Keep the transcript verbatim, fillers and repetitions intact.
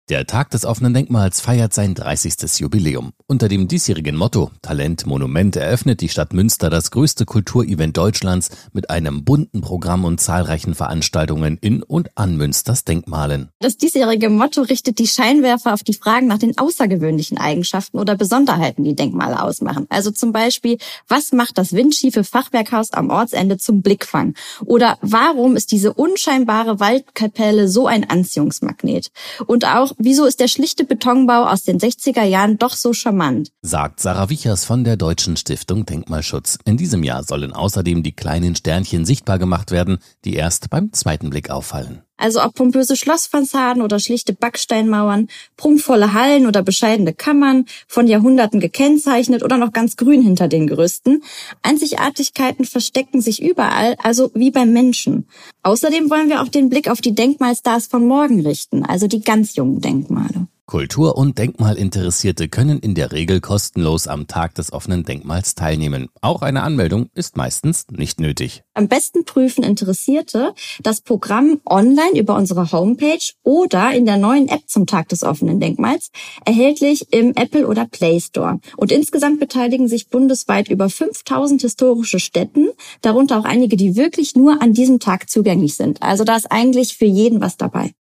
Der Tag des offenen Denkmals feiert sein dreißigstes Jubiläum. Unter dem diesjährigen Motto Talent Monument eröffnet die Stadt Münster das größte Kulturevent Deutschlands mit einem bunten Programm und zahlreichen Veranstaltungen in und an Münsters Denkmalen. Das diesjährige Motto richtet die Scheinwerfer auf die Fragen nach den außergewöhnlichen Eigenschaften oder Besonderheiten, die Denkmale ausmachen. Also zum Beispiel, was macht das windschiefe Fachwerkhaus am Ortsende zum Blickfang? Oder warum ist diese unscheinbare Waldkapelle so ein Anziehungsmagnet? Und auch, wieso ist der schlichte Betonbau aus den sechziger Jahren doch so charmant? Sagt Sarah Wichers von der Deutschen Stiftung Denkmalschutz. In diesem Jahr sollen außerdem die kleinen Sternchen sichtbar gemacht werden, die erst beim zweiten Blick auffallen. Also ob pompöse Schlossfassaden oder schlichte Backsteinmauern, prunkvolle Hallen oder bescheidene Kammern, von Jahrhunderten gekennzeichnet oder noch ganz grün hinter den Gerüsten. Einzigartigkeiten verstecken sich überall, also wie beim Menschen. Außerdem wollen wir auch den Blick auf die Denkmalstars von morgen richten, also die ganz jungen Denkmale. Kultur- und Denkmalinteressierte können in der Regel kostenlos am Tag des offenen Denkmals teilnehmen. Auch eine Anmeldung ist meistens nicht nötig. Am besten prüfen Interessierte das Programm online über unsere Homepage oder in der neuen App zum Tag des offenen Denkmals, erhältlich im Apple oder Play Store. Und insgesamt beteiligen sich bundesweit über fünftausend historische Stätten, darunter auch einige, die wirklich nur an diesem Tag zugänglich sind. Also da ist eigentlich für jeden was dabei.